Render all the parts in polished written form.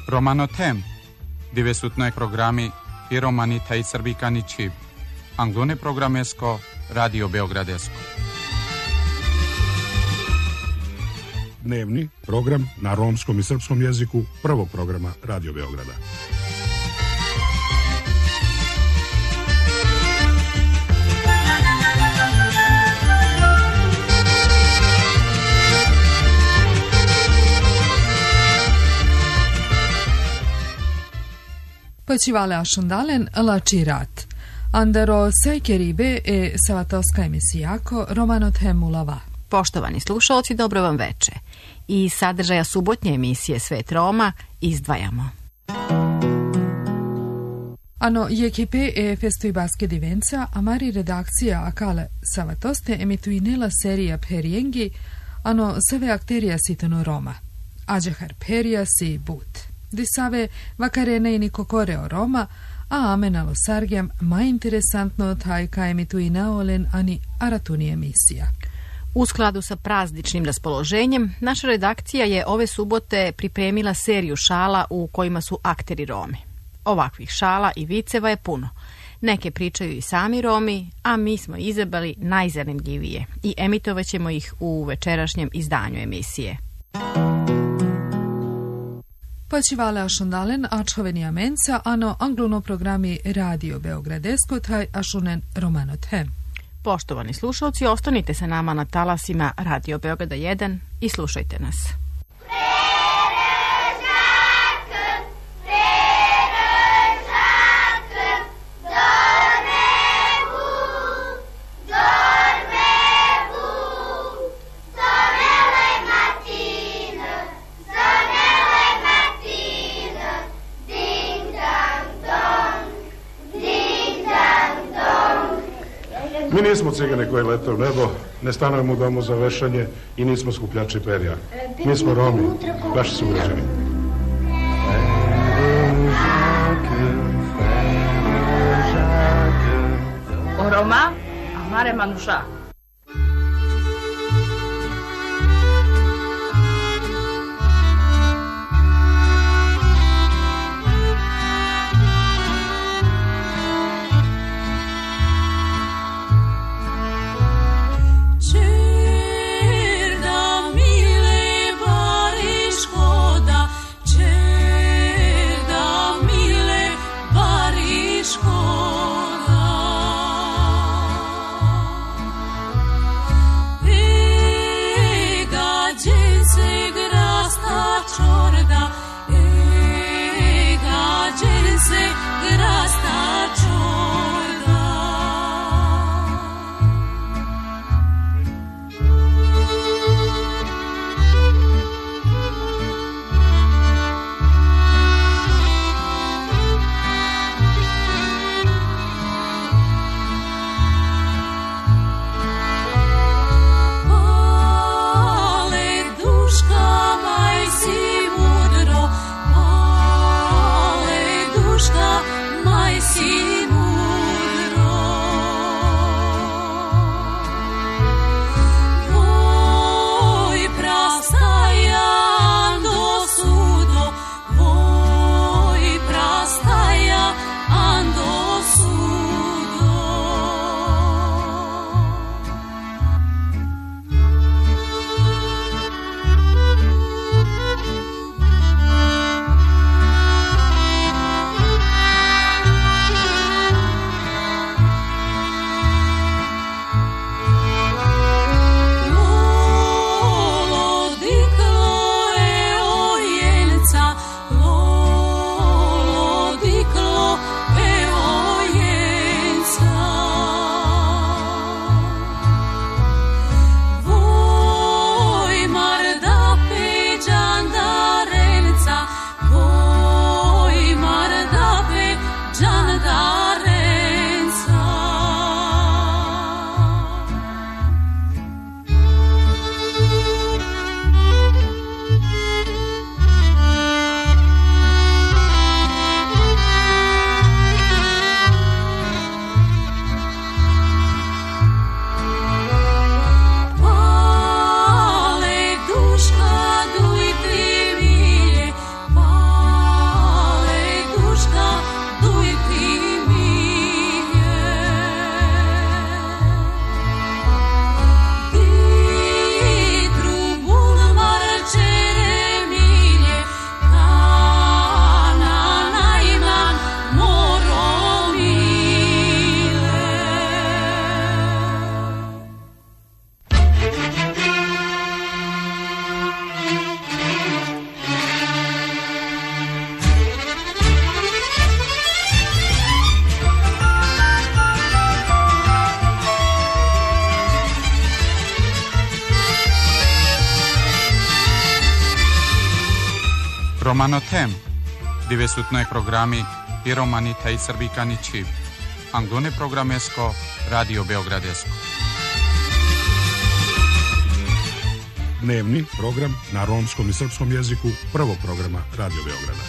Romano-Tem, dove sutno programi i romanita i srbikani čib. Anglone programesko, Radio Beogradesko. Dnevni program na romskom i srpskom jeziku prvog programa Radio Beograda. Počivale ašundalen lačirat. Andero sajkeribe e savatoska emisijako Romano-Tem ulava. Poštovani slušalci, dobro vam veče. I sadržaja subotnje emisije Svet Roma izdvajamo. Ano JKP e festoj baske divenca, amari redakcija akale savatoste emituinela serija Periengi, ano save akterija sitano Roma. Ađehar perija si but. Disave vakarene i nikokoreo Roma, a amenalo sargjam ma interesantno taj ka emituinaolen ani aratuni emisija. U skladu sa prazničnim raspoloženjem, naša redakcija je ove subote pripremila seriju šala u kojima su akteri Romi. Ovakvih šala i viceva je puno. Neke pričaju i sami Romi, a mi smo izabrali najzanimljivije i emitovaćemo ih u večerašnjem izdanju emisije. Počivale ašundalen ačhoveni amenca, ano anglono programi Radio Beogradesko taj ašunen Romano-Tem. Poštovani slušalci, ostanite sa nama na talasima Radio Beograda 1 i slušajte nas. Mi nismo cigane koje lete u nebo, ne stanujemo u domu za vešanje i nismo skupljači perja. Mi smo Romi, vaši sugrađani. O Roma, amare manuša. Romanotem, dove su noi programi i romani taj srbikani čib. Anglone programesko, Radio Beogradesko. Dnevni program na romskom i srpskom jeziku prvog programa Radio Beograda.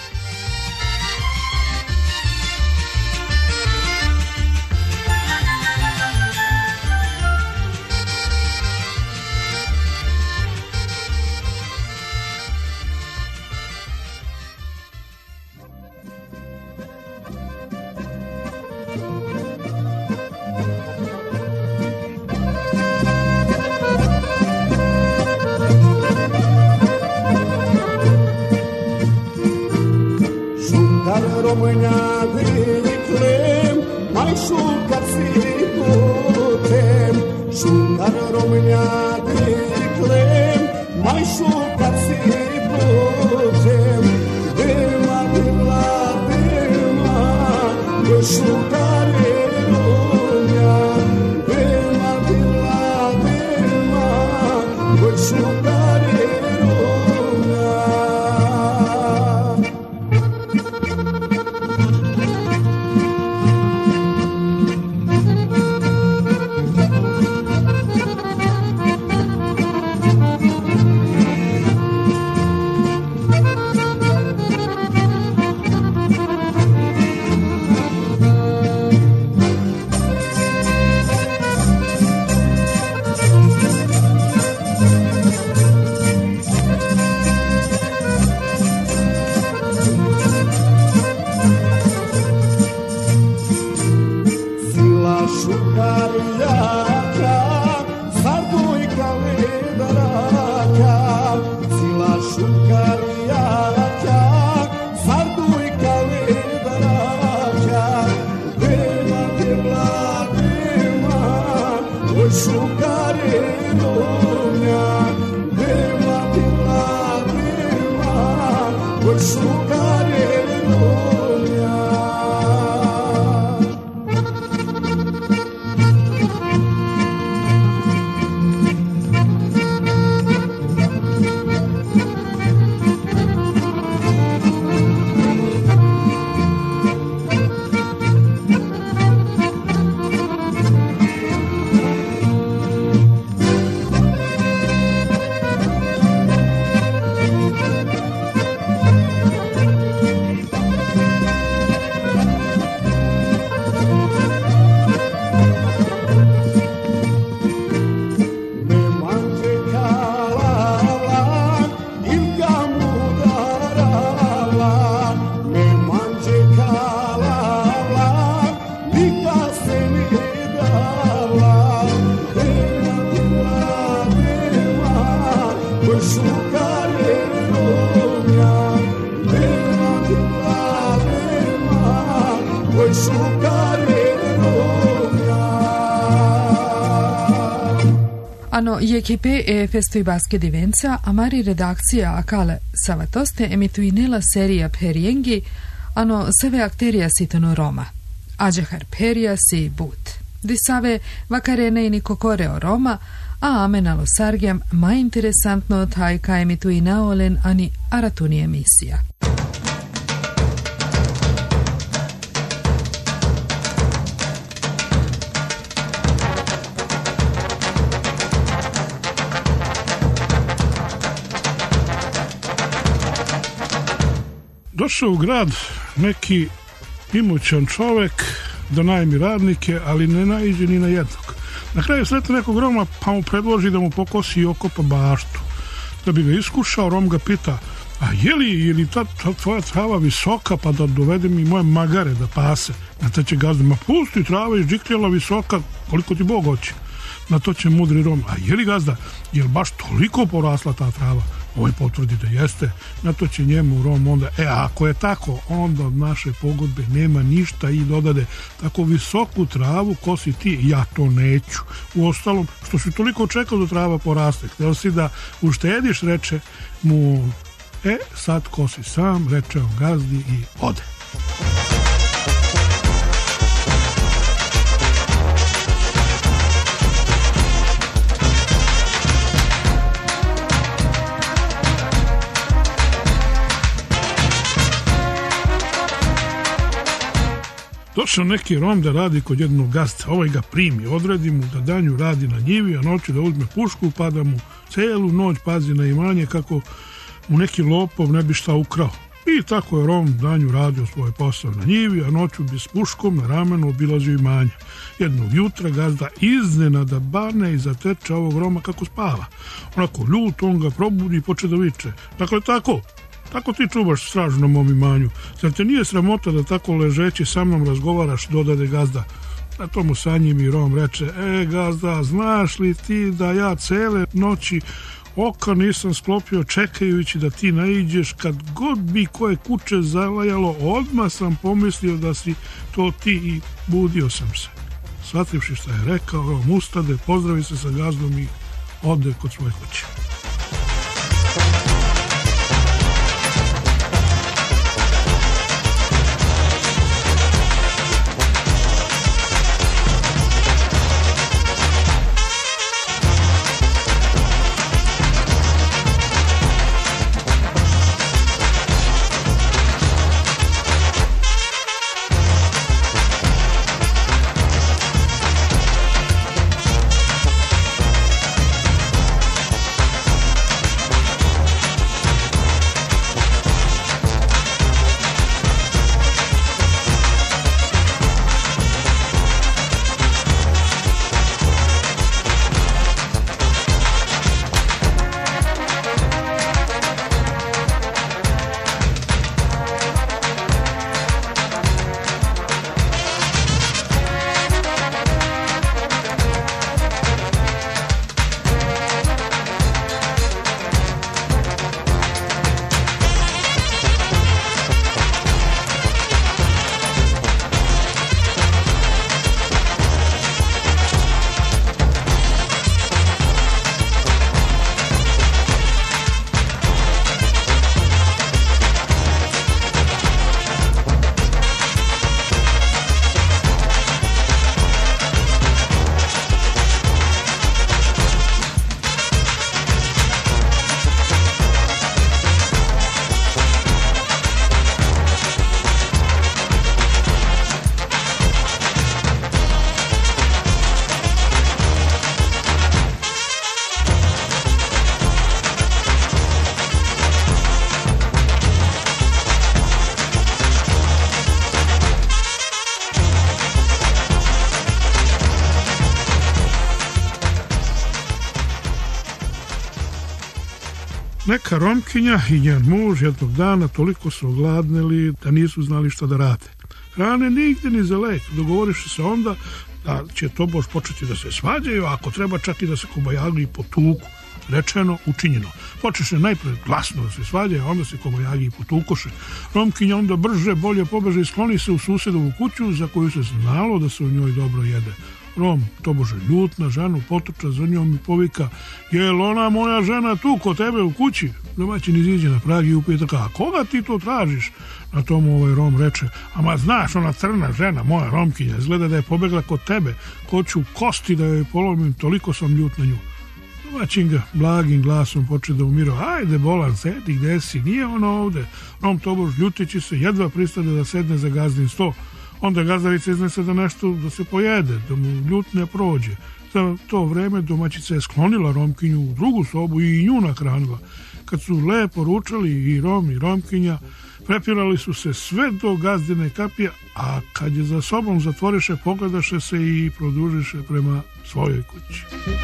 Ano JKP festoi baske divenza, amari redakcija akale savatoste emituinela seria Periengi, ano seve akteria sitano Roma. Ađehar Peria si but. Disave vakarene i nikokoreo Roma, a amenalo sargem ma interesantno taj ka emituinaolen ani aratuni emisija. Došao u grad neki imućan čovek da najmi radnike, ali ne naiđe ni na jednog. Na kraju sretne nekog Roma pa mu predloži da mu pokosi i okopa baštu. Da bi ga iskušao, Rom ga pita: a je li ta tvoja trava visoka pa da dovedem i moje magare da pase? Na to će gazda: ma pusti, trava izđikljala visoka koliko ti Bog hoće. Na to će mudri Rom: a je li gazda, je li baš toliko porasla ta trava? Ovaj potvrdi da jeste. Na to će njemu Rom onda: ako je tako, onda od naše pogodbe nema ništa, i dodade: tako visoku travu kosi ti, ja to neću. Uostalom, što si toliko čekao da trava poraste, hteo si da uštediš, reče mu: sad kosi sam, reče on gazdi i ode. Došao neki Rom da radi kod jednog gazda, ovaj ga primi, odredi mu da danju radi na njivi, a noću da uzme pušku pa da mu celu noć pazi na imanje kako mu neki lopov ne bi šta ukrao. I tako je Rom danju radio svoj posao na njivi, a noću bi s puškom na ramenu obilazio imanje. Jednog jutra gazda iznenada bane i zateče ovog Roma kako spava. Onako ljut, on ga probudi i poče da viče. Dakle, tako ti čuvaš stražu na mom imanju. Zar te nije sramota da tako ležeći sa mnom razgovaraš, dodade gazda. Na tomu sanji mi Rom reče, gazda, znaš li ti da ja cele noći oka nisam sklopio čekajući da ti naiđeš, kad god bi koje kuće zalajalo, odmah sam pomislio da si to ti i budio sam se. Shvativši šta je rekao, Rom ustade, pozdravi se sa gazdom i ode kod svoje kuće. Neka Romkinja i njen muž jednog dana toliko su ogladneli da nisu znali šta da rade. Hrane nigde ni za lek. Dogovoriše se onda da će tobož početi da se svađaju, a ako treba čak i da se kobajagi potuku. Rečeno, učinjeno. Počeše najpred glasno da se svađaju, a onda se kobajagi potukoše. Romkinja onda brže, bolje pobeže i skloni se u susedovu kuću za koju se znalo da se u njoj dobro jede. Rom, tobože ljut na ženu, potrča za njom i povika, jel ona moja žena tu kod tebe u kući? Domaćin iziđe na prag i upita, a koga ti to tražiš? Na tomu Rom reče, ama znaš, ona crna žena, moja Romkinja, izgleda da je pobegla kod tebe, hoću kosti da joj polomim, toliko sam ljut na nju. Domaćin ga blagim glasom poče da umiro, ajde bolan, sedi, gde si, nije ona ovde. Rom tobož ljutići se, jedva pristane da sedne za gazdin sto. Onda gazdarica iznese da nešto da se pojede, da mu ljut ne prođe. Za to vreme domaćica je sklonila Romkinju u drugu sobu i nju nahranila. Kad su lepo ručali i Rom i Romkinja, prepirali su se sve do gazdine kapije, a kad je za sobom zatvoriše, pogledaše se i produžiše prema svojoj kući.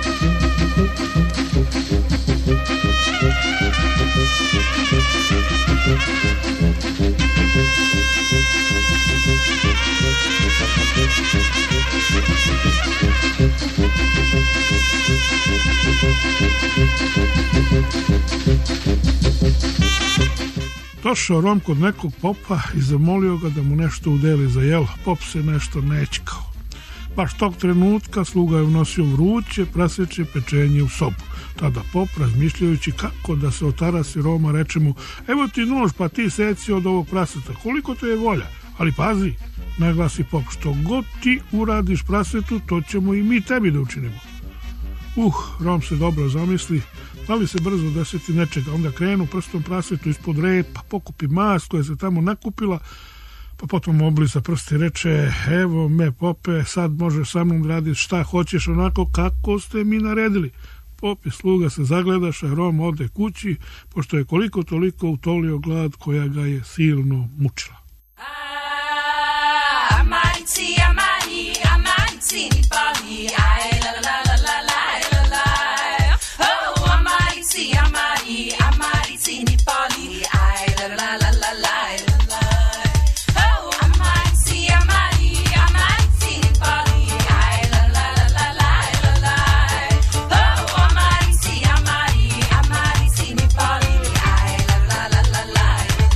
Došao Rom kod nekog popa i zamolio ga da mu nešto udeli za jelo. Pop se nešto nećkao. Baš tog trenutka sluga je unosio vruće praseće pečenje u sobu. Tada pop, razmišljajući kako da se otarasi Roma, reče mu, evo ti nož, pa ti seci od ovog praseta, koliko te je volja. Ali pazi, naglasi pop, što god ti uradiš prasetu, to ćemo i mi tebi da učinimo. Rom se dobro zamisli, da li se brzo deseti nečega, onda krenu prstom prasetu ispod repa, pokupi mast koja se tamo nakupila, Pa potom oblisa prsti, reče, evo me pope, sad možeš sa mnom raditi šta hoćeš, onako kako ste mi naredili. Pop i sluga se zagledaša, Rom ode kući, pošto je koliko toliko utolio glad koja ga je silno mučila. Amarici, amari, amarici ni pali, aj la la la la la la la. Oh, amarici, amari, amarici ni pali, aj la la la la la la. Oh, amarici, amari, amarici ni pali, aj la la la la la la. Oh, amarici, amari, amarici ni pali, aj la la la la la.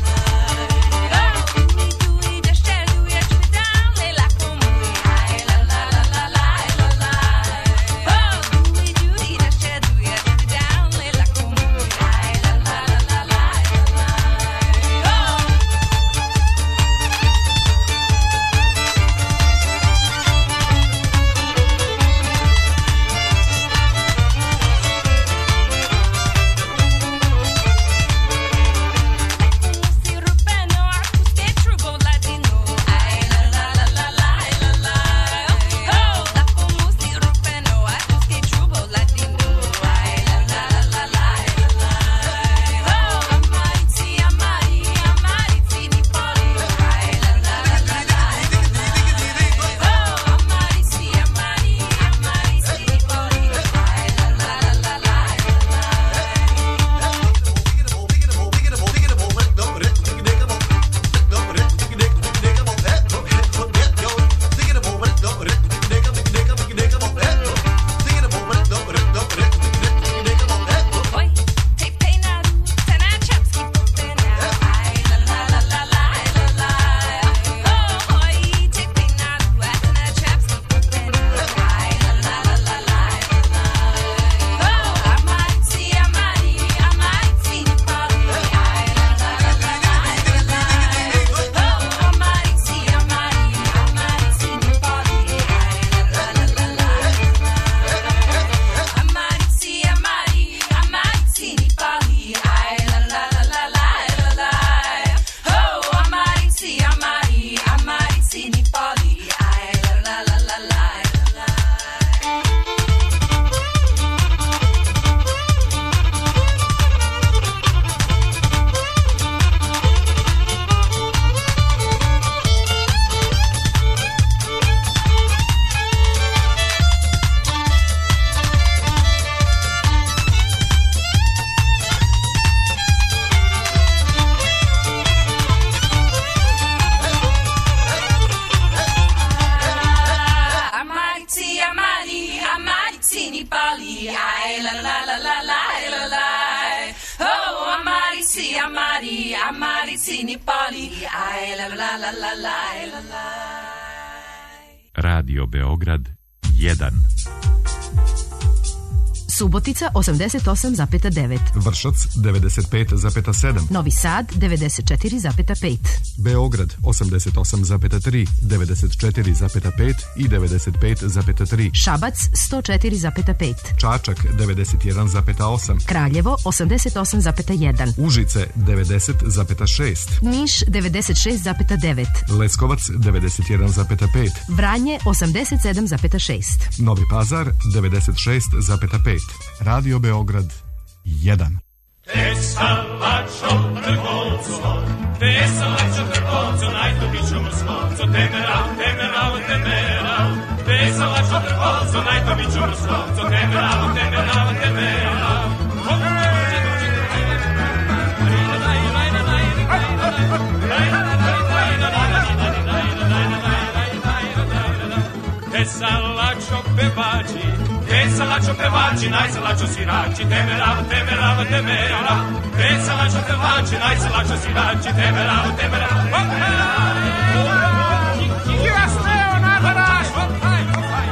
Radio Beograd 1. Subotica 88,9. Vršac 95,7. Novi Sad 94,5. Beograd 88,3, 94,5 i 95,3. Šabac 104,5. Čačak 91,8. Kraljevo 88,1. Užice 90,6. Niš 96,9. Leskovac 91,5. Vranje 87,6. Novi Pazar 96,5. Radio Beograd 1. Tesalačo trgovco, tesalačo trgovco, najtobiću mrskovco, temeral, temeral, temeral. Tesalačo trgovco, najtobiću mrskovco, temeral, temeral, temeral. Tesalačo pevači, tesalačo pevači, najsalačo sirači, temeral, temeral, temeral. Tesalačo pevači, najsalačo sirači, temeral, temeral, temeral. Jasneo nadaraš, hopaj, hopaj.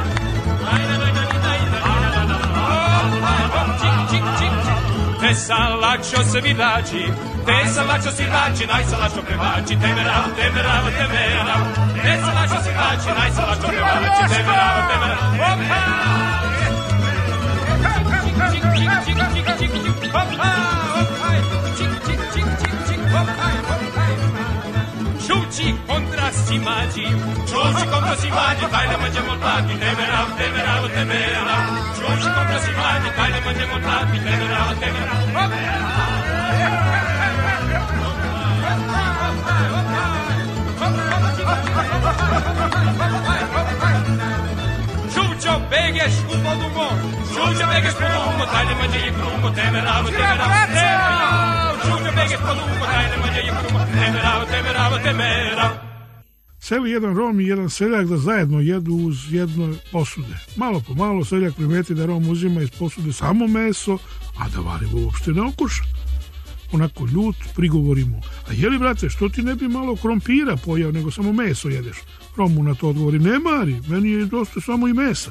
Tesalačo svirači, tesalačo svirači, najsalačo pevači, temeral, temeral, temeral. Tesalačo svirači, najsalačo pevači, temeral, temeral, hopaj. Šući kontra si mangi, Giorgi compra si mangi, dai le mangiamo tanti, temeravo, temeravo, temeravo, Giorgi compra si mangi, dai le mangiamo tanti, temeravo, temeravo. Žučo begeš u podumo, žučo begeš podumo, daj ne mađe je krumo, temeravo, temeravo, žučo begeš podumo, daj ne mađe je krumo, temeravo, temeravo, temeravo. Seli jedan Rom i jedan seljak da zajedno jedu uz jedno posude. Malo po malo seljak primeti da Rom uzima iz posude samo meso, a da varivo uopšte ne okuša. Onako ljut prigovori mu: a jeli, brate, što ti ne bi malo krompira pojeo, nego samo meso jedeš? Rom mu na to odgovori: ne mari, meni je dosta samo i mesa.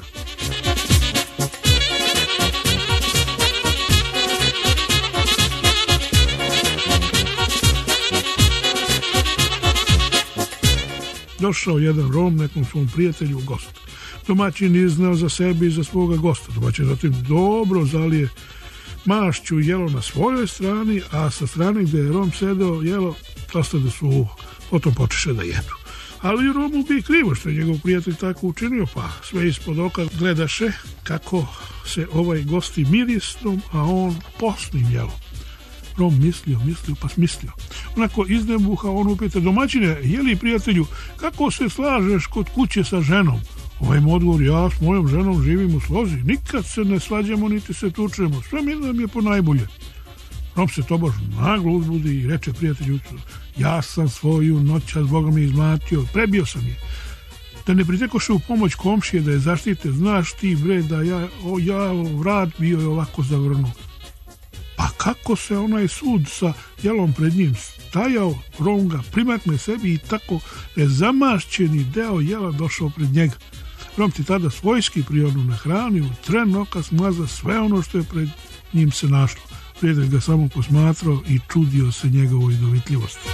Došao jedan Rom nekom svom prijatelju u gost. Domaćin izneo za sebe i za svoga gosta. Domaćin zatim dobro zalije mašću jelo na svojoj strani, a sa strane gde je Rom sedeo jelo dosta da su potom počeše da jedu. Ali Romu bi krivo što je njegov prijatelj tako učinio, pa sve ispod oka gledaše kako se ovaj gosti mirisnom, a on posnim jelom. Rom mislio pa smislio. Onako iznebuha on upita: domaćine, jeli, prijatelju, kako se slažeš kod kuće sa ženom? Ovaj mu odgovor: ja s mojom ženom živim u slozi, nikad se ne svađamo niti se tučemo, sve mi nam je po najbolje. Rom se tobož naglo uzbudi i reče prijatelju: ja sam svoju noćas Boga mi izmlatio, prebio sam je. Da ne pritekoše u pomoć komšije da je zaštite, znaš ti, bre, da ja vrat bio je ovako zavrnuo. Pa kako se onaj sud sa jelom pred njim stajao, Rom ga primakne sebi i tako nezamašćeni deo jela došao pred njega. Rom ti tada svojski prionu na hrani, u tren oka smaza sve ono što je pred njim se našlo. Prijatelj ga samo posmatrao i čudio se njegovoj dovitljivosti.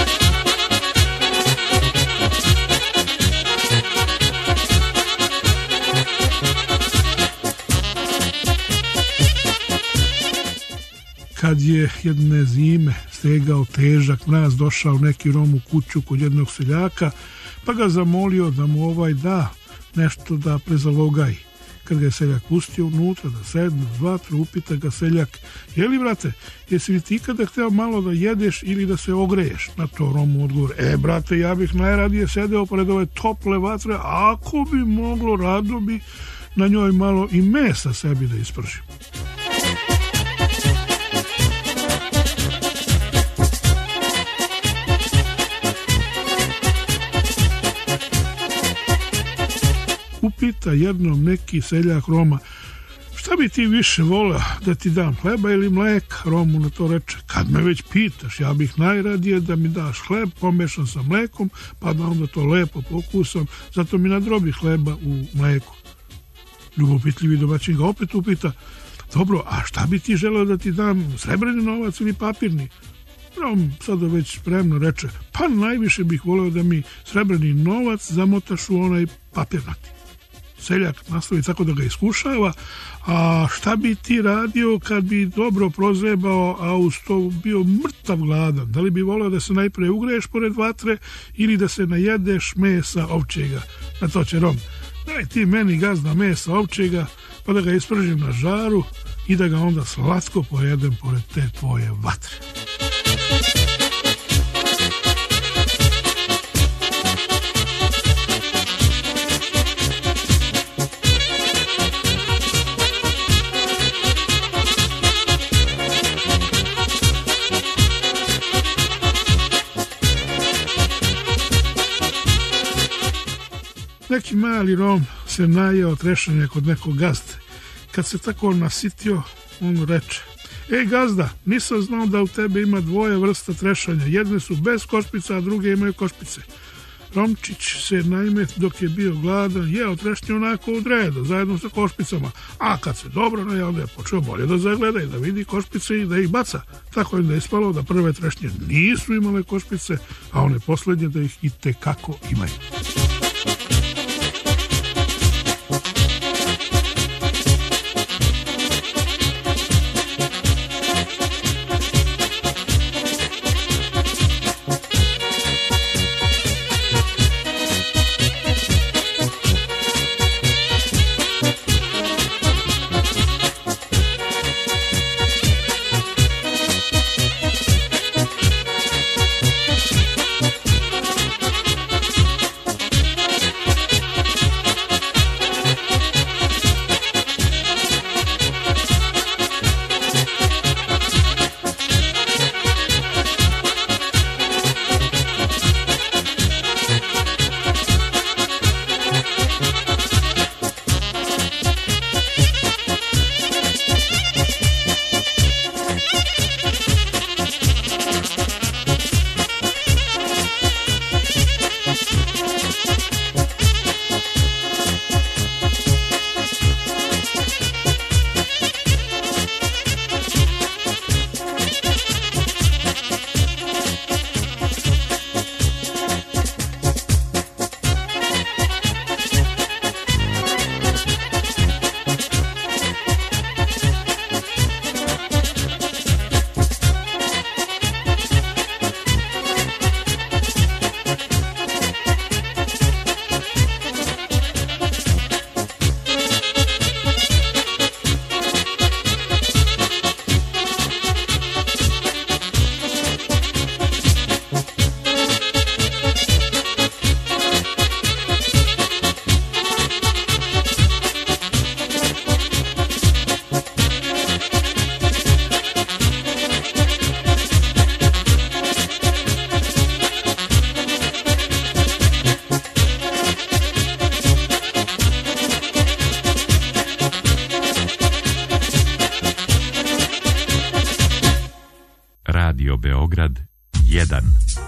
Kad je jedne zime stegao težak mraz, došao neki Rom u kuću kod jednog seljaka, pa ga zamolio da mu da nešto da prezalogaji. Kad ga je seljak pustio unutra da sedne uz vatru, upita ga seljak: jeli, brate, jesi li ti kada hteo malo da jedeš ili da se ogreješ? Na to Romu odgovor: brate, ja bih najradije sedeo pored ove tople vatre, a ako bi moglo, rado bi na njoj malo i mesa sebi da ispržim. Upita jednom neki seljak Roma: šta bi ti više voleo, da ti dam hleba ili mleka? Rom mu na to reče: kad me već pitaš, ja bih najradije da mi daš hleb pomešan sa mlekom, pa da onda to lepo pokusam, zato mi nadrobi hleba u mleku. Ljubopitljivi domaćin ga opet upita: dobro, a šta bi ti želeo da ti dam, srebrni novac ili papirni? Rom sada već spremno reče: pa najviše bih voleo da mi srebrni novac zamotaš u onaj papirnati. Seljak nastavi tako da ga iskušava: a šta bi ti radio kad bi dobro prozebao, a uz to bio mrtav gladan? Da li bi voleo da se najpre ugreješ pored vatre ili da se najedeš mesa ovčega? Na to će Rom: daj ti meni, gazda, mesa ovčega, pa da ga ispržim na žaru i da ga onda slatko pojedem pored te tvoje vatre. Neki mali Rom se najeo trešanja kod nekog gazde. Kad se tako nasitio, on reče: gazda, nisam znao da u tebe ima dvoje vrsta trešanja. Jedne su bez košpica, a druge imaju košpice. Romčić se naime, dok je bio gladan, jeo trešnje onako od reda, zajedno sa košpicama. A kad se dobro najeo, onda je počeo bolje da zagleda i da vidi košpice i da ih baca. Tako je da je ispalo da prve trešnje nisu imale košpice, a one poslednje da ih i tekako imaju. Radio Beograd 1.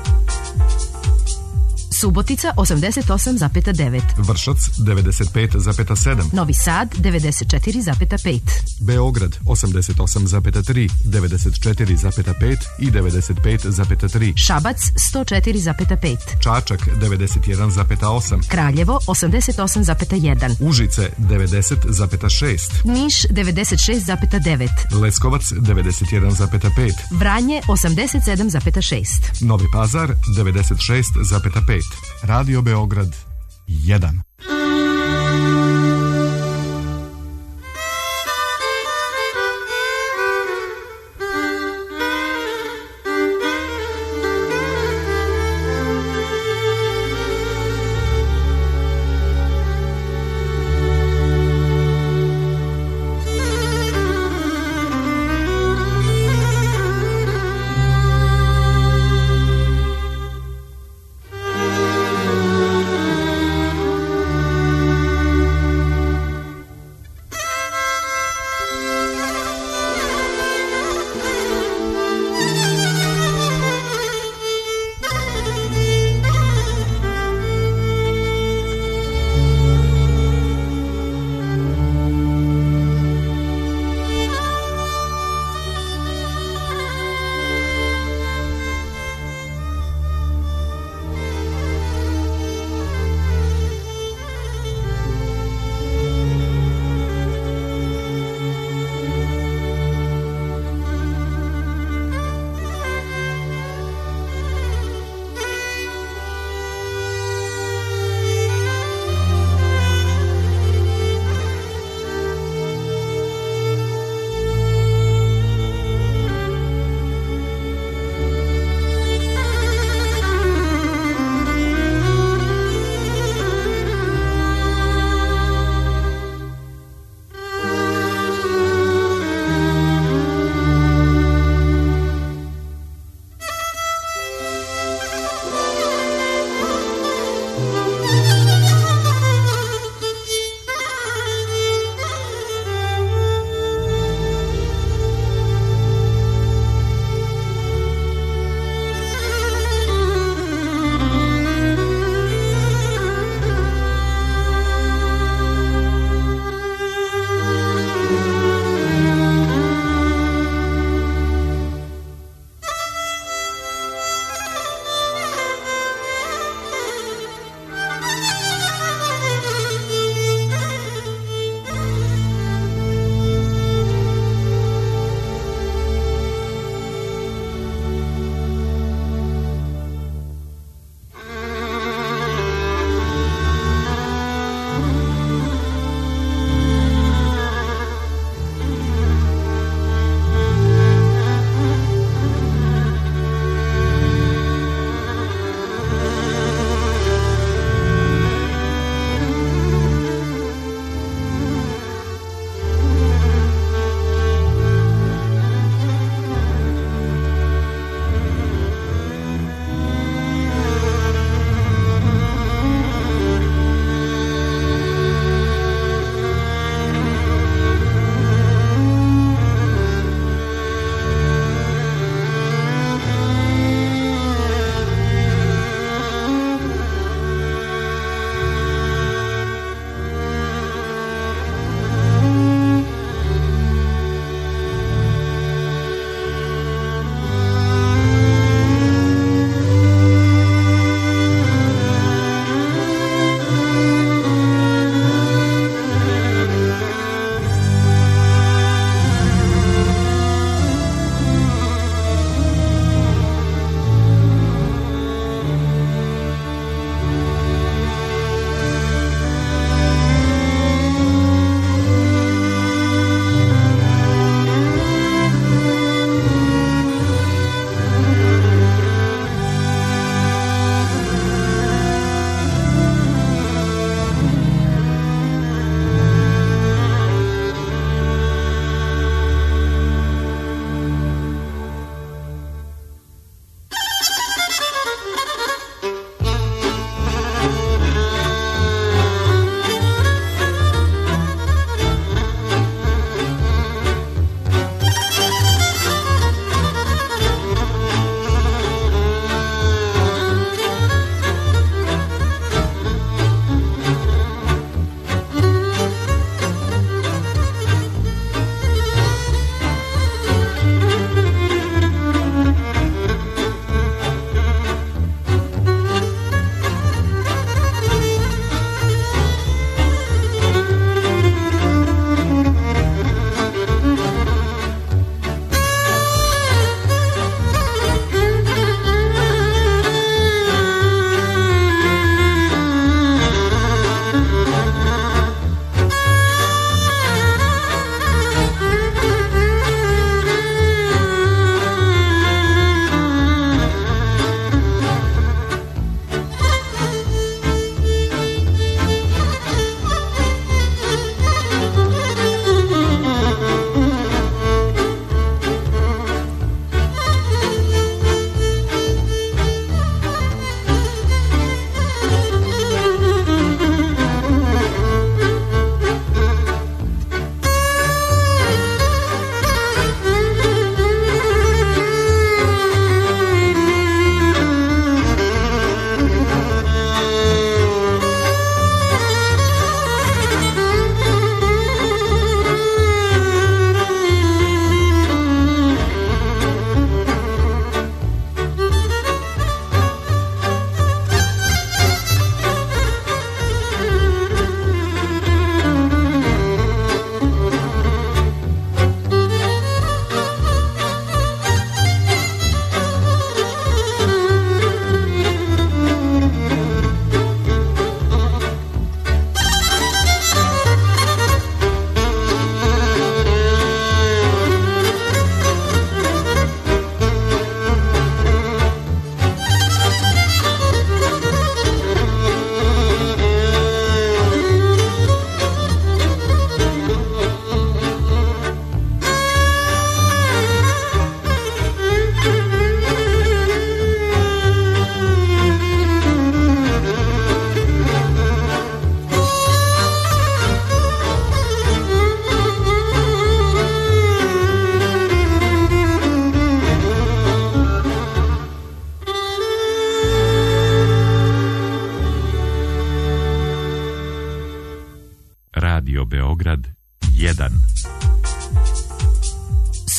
Subotica 88,9. Vršac 95,7. Novi Sad 94,5. Beograd 88,3, 94,5 i 95,3. Šabac 104,5. Čačak 91,8. Kraljevo 88,1. Užice 90,6. Niš 96,9. Leskovac 91,5. Vranje 87,6. Novi Pazar 96,5. Radio Beograd 1.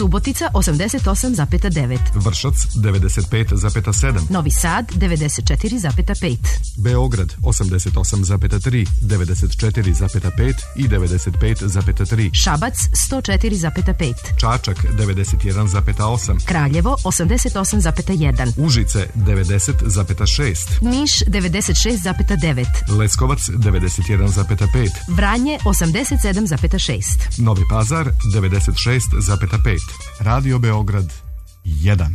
Subotica 88,9, Vršac 95,7, Novi Sad 94,5, Beograd 88,3, 94,5 i 95,3, Šabac 104,5, Čačak 91,8, Kraljevo 88,1, Užice 90,6, Niš 96,9, Leskovac 91,5, Vranje 87,6. Novi Pazar 96,5, Radio Beograd 1.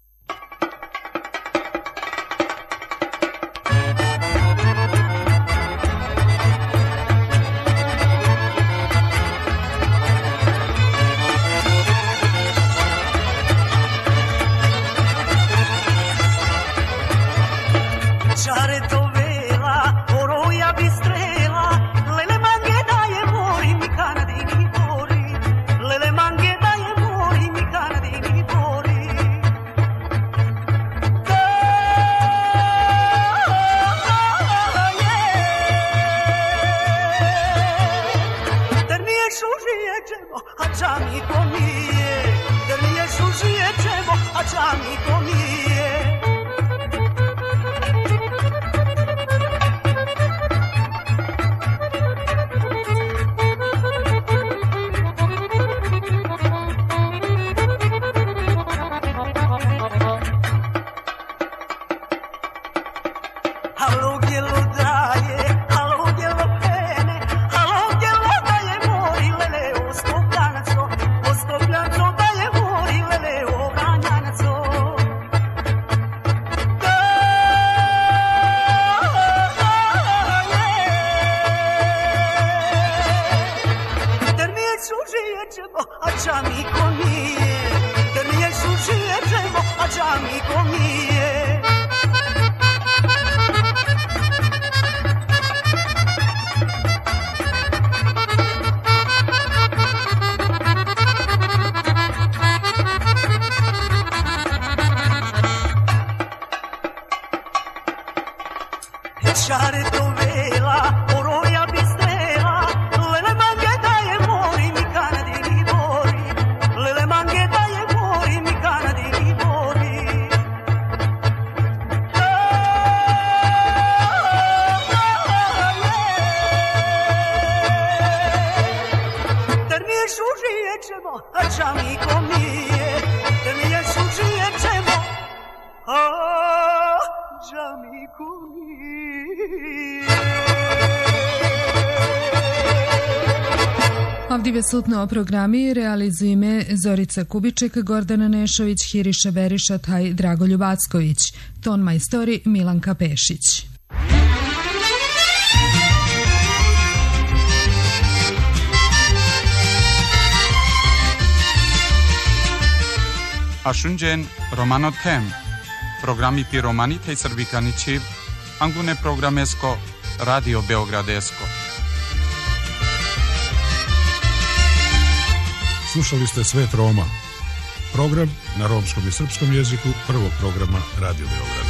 Sutno programi realizujeme Zorica Kubiček, Gordana Nešović, Hiriša Veriša, taj Dragoljub Acković, ton majstori Milanka Pešić. Ashunjen Romano Tem, programi pi romanite i srbikanići, angune programesko, Radio Beogradesko. Slušali ste Svet Roma, program na romskom i srpskom jeziku prvog programa Radio Beograd.